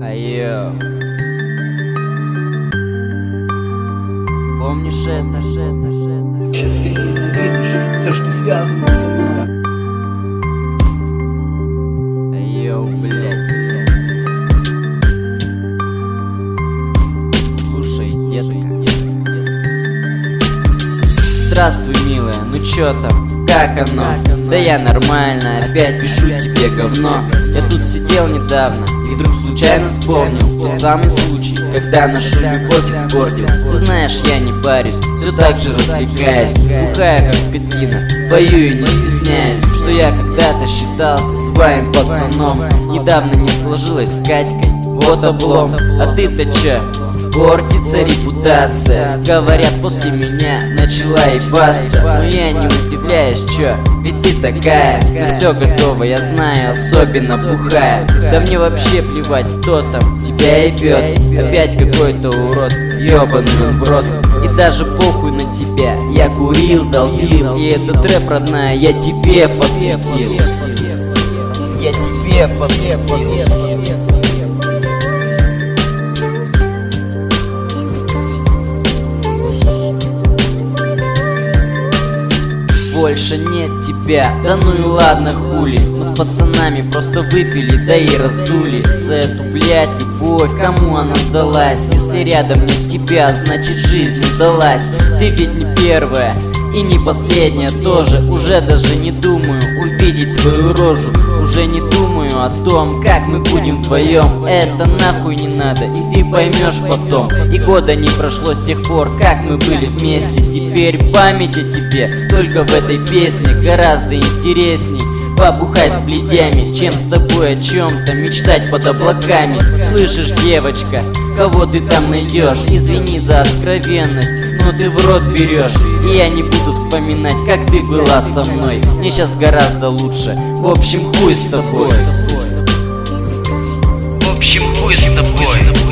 Айо, помнишь это? Ты ненавидишь все, что связано со мной. Айо, блядь. Слушай, детка. Здравствуй, милая, ну чё там, как оно? Да я нормально, опять пишу тебе говно. Я тут сидел недавно и вдруг случайно вспомнил тот самый случай, когда нашу любовь испортил. Ты знаешь, я не парюсь, все так же развлекаюсь, бухая как скотина, пою и не стесняюсь, что я когда-то считался твоим пацаном. Недавно не сложилось с Катькой, вот облом. А ты-то чё? Портится репутация. Говорят, после меня начала ебаться. Но я не удивляюсь, чё, ведь ты такая. На все готово, я знаю, особенно бухая. Да мне вообще плевать, кто там тебя ебет. Опять какой-то урод, ебаный брод. И даже похуй на тебя, я курил, долбил. И этот рэп, родная, я тебе посвятил. Я тебе посвятил. Больше нет тебя, да ну и ладно, хули. Мы с пацанами просто выпили, да и раздули. За эту, блядь, любовь, кому она сдалась? Если рядом нет тебя, значит жизнь удалась. Ты ведь не первая и не последняя тоже. Уже даже не думаю увидеть твою рожу. Уже не думаю о том, как мы будем вдвоем. Это нахуй не надо, и ты поймешь потом. И года не прошло с тех пор, как мы были вместе. Теперь память о тебе только в этой песне гораздо интересней побухать с бледями, чем с тобой о чем-то мечтать под облаками. Слышишь, девочка, кого ты там найдешь? Извини за откровенность, но ты в рот берешь. И я не буду вспоминать, как ты была со мной. Мне сейчас гораздо лучше. В общем, хуй с тобой. В общем, хуй с тобой.